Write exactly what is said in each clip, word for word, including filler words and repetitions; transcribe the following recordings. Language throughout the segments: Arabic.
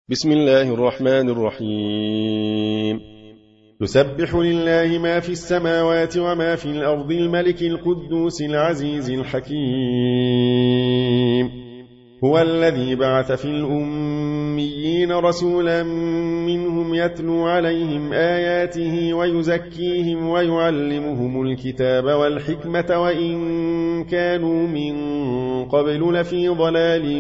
بسم الله الرحمن الرحيم. يسبح لله ما في السماوات وما في الأرض الملك القدوس العزيز الحكيم. هو الذي بعث في الأميين رسولا منهم يتلو عليهم آياته ويزكيهم ويعلمهم الكتاب والحكمة وإن كانوا من قبل لفي ضلال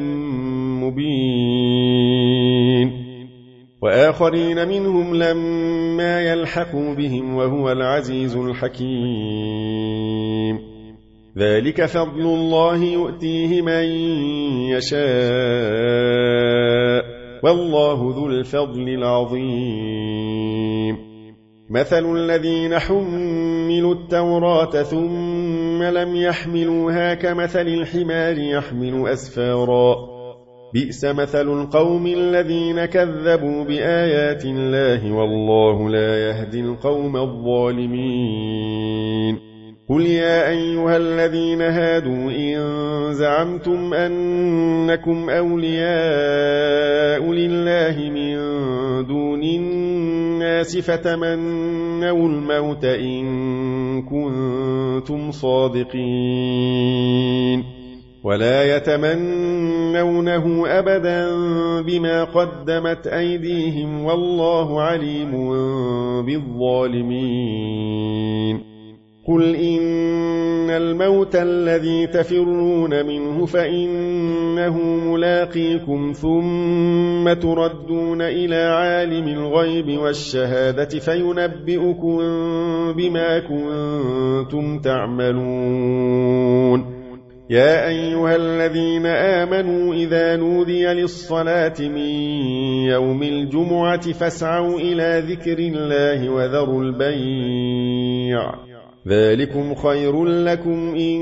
مبين، وآخرين منهم لما يلحقوا بهم وهو العزيز الحكيم. ذلك فضل الله يؤتيه من يشاء والله ذو الفضل العظيم. مثل الذين حملوا التوراة ثم لم يحملوها كمثل الحمار يحمل أسفارا، بئس مثل القوم الذين كذبوا بآيات الله والله لا يهدي القوم الظالمين. قل يا أيها الذين هادوا إن زعمتم أنكم أولياء لله من دون الناس فتمنوا الموت إن كنتم صادقين، ولا يتمنونه أبدا بما قدمت أيديهم والله عليم بالظالمين. قل إن الموت الذي تفرون منه فإنه ملاقيكم ثم تردون إلى عالم الغيب والشهادة فينبئكم بما كنتم تعملون. يا أيها الذين آمنوا إذا نودي للصلاة من يوم الجمعة فاسعوا إلى ذكر الله وذروا البيع، ذلكم خير لكم إن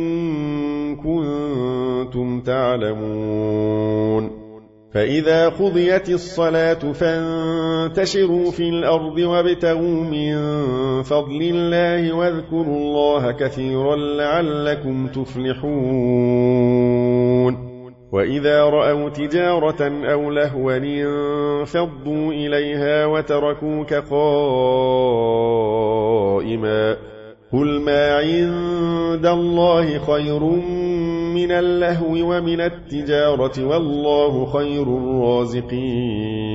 كنتم تعلمون. فإذا قضيت الصلاة فانتشروا في الأرض وابتغوا من فضل الله واذكروا الله كثيرا لعلكم تفلحون. وإذا رأوا تجارة أو لهوا انفضوا إليها وتركوك قائما، قل ما عند الله خير من اللهو ومن التجارة والله خير الرازقين.